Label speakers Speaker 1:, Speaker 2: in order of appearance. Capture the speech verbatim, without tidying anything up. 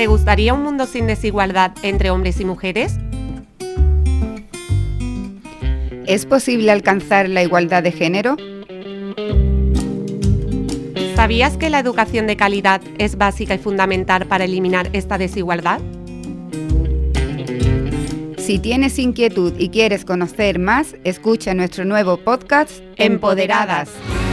Speaker 1: ¿Te gustaría un mundo sin desigualdad entre hombres y mujeres?
Speaker 2: ¿Es posible alcanzar la igualdad de género?
Speaker 1: ¿Sabías que la educación de calidad es básica y fundamental para eliminar esta desigualdad?
Speaker 2: Si tienes inquietud y quieres conocer más, escucha nuestro nuevo podcast
Speaker 1: Empoderadas.